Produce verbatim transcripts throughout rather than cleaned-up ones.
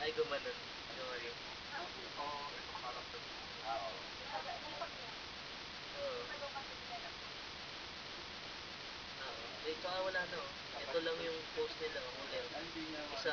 Ay, gumanon. Gumanon. Oo, ito parang Oo. Oo. Oo. Eh, tsaka wala na oh. Ito lang yung post nila oh, ulit. Isa.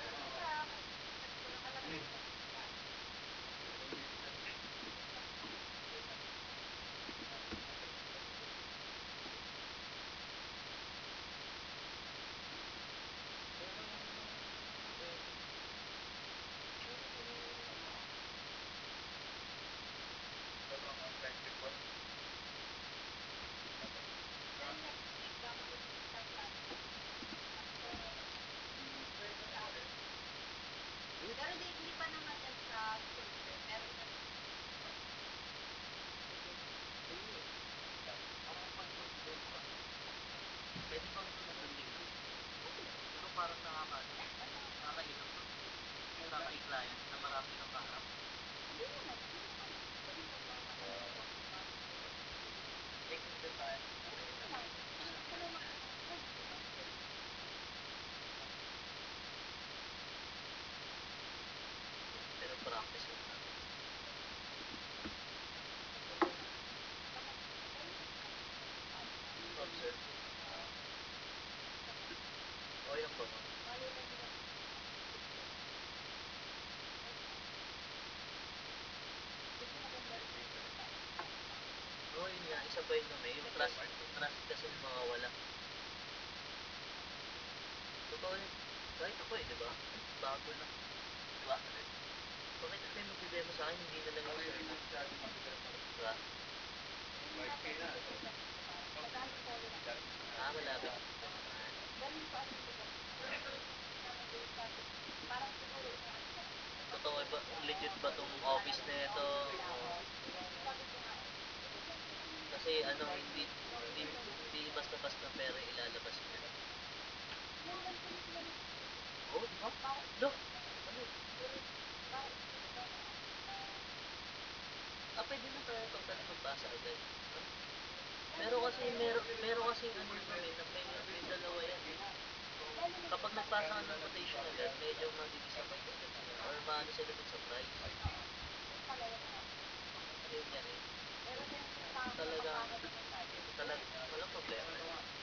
Pero di, hindi pa naman yan sa silver. Meron na Pwede bang sundin ko? Pero parang nakaka- nakakailang pa. Nakaka-client na marami kang kaharap. hindi naman. Hindi naman. Pwede mo ba Eh, kung doon tayo. Pero practice lang natin. Observe. Okay lang ba mo? Oo, yun nga. Isa pa yun naman. Yung trust, yung trust kasi mawawala. Totoo yun. Kahit ako eh, di ba? Bago lang. Di ba? Bakit ito yung magbe-demo sa akin, hindi na lang yung sir? Di ba? Ah, malapit. Totoo ba? Legit ba tong office na ito? Kasi ano, hindi hindi hindi basta-basta pera ilalabas mo. Oh, di ba? Lo, ano? Ah, pwede na tayo totally magbasa agad. Huh? Pero kasi meron meron kasi ano doon eh, na may, may dalawa yan eh. Kapag nagpasa ka ng quotation agad, medyo mag-disappoint sila dun. Or maano sila dun sa price. Yun yan eh. Talagang, talagang, walang problema.